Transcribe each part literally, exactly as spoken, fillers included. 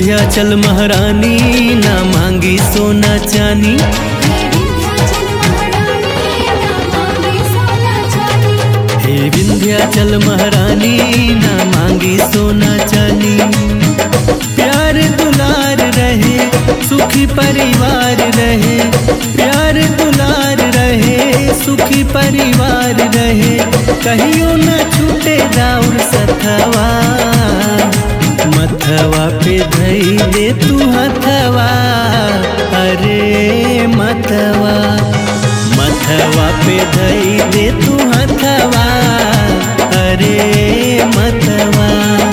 विंध्याचल महारानी ना मांगी सोना चानी। हे विंध्याचल महारानी ना मांगी सोना चानी। प्यार दुलार रहे सुखी परिवार रहे, प्यार दुलार रहे सुखी परिवार रहे। कहियो न छूटे राउर सथवा, मथवा पे धई दे तू हथवा। अरे मतवा मथवा पे धई दे तू हथवा। अरे मतवा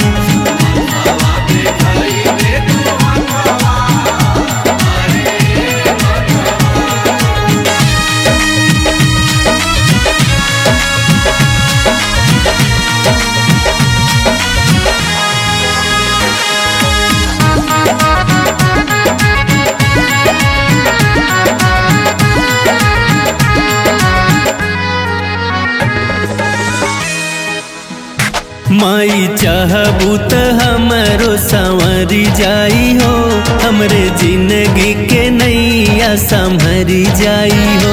माई चाहबू त हमरो संवरी जाई हो, हमरे जिंदगी के नैया संभरी जाई हो।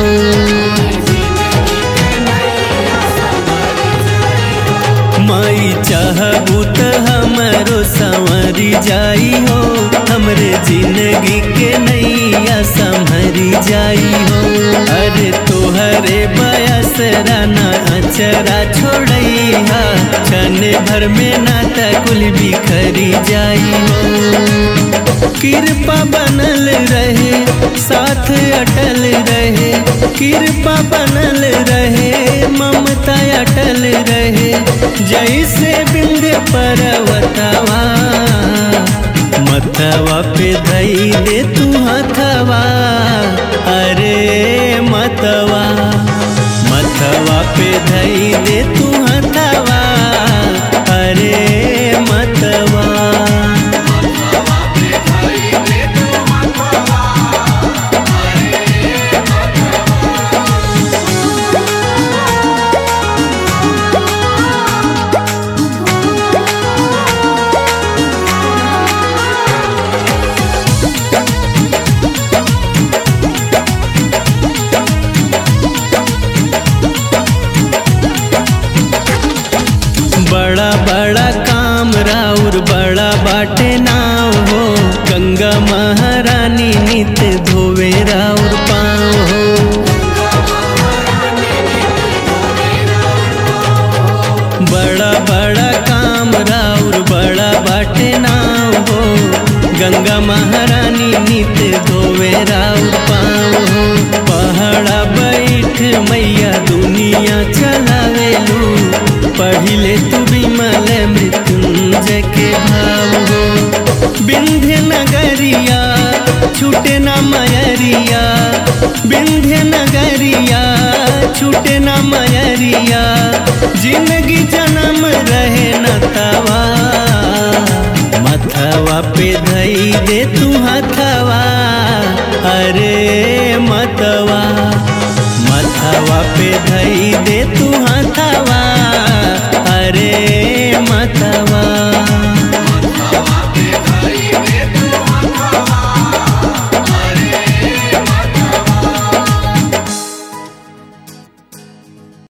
माई चाहबू त हमरो संवरी जाई हो, हमरे जिंदगी के नैया संभरी जाई हो। अरे तोहरे बयस राना अचरा छोड़ैहा, छने भर में नाता कुल बिखरी जाई हो। कृपा बनल रहे साथ अटल रहे, कृपा बनल रहे ममता अटल रहे। जैसे बिंध्य पर्वतवा, मथवा पे धई दे तू हथवा। अरे मतवा मथवा पे धई दे तू हथवा। अरे मतवा बड़ा बड़ा काम राउर बड़ा बाटे नाव हो, गंगा महारानी नित धोवे राउर पाँव हो। बड़ा बड़ा काम राउर बड़ा बाटे नाव हो, गंगा महारानी नित धोवे राउर पाँव हो। पहाड़ा बैठ मैया दुनिया चलावेलू, पढ़िले तू विमल मृत्युंजय के भाव हो। विंध्य नगरिया छूटे न मयरिया, विंध्य नगरिया छूटे न मयरिया।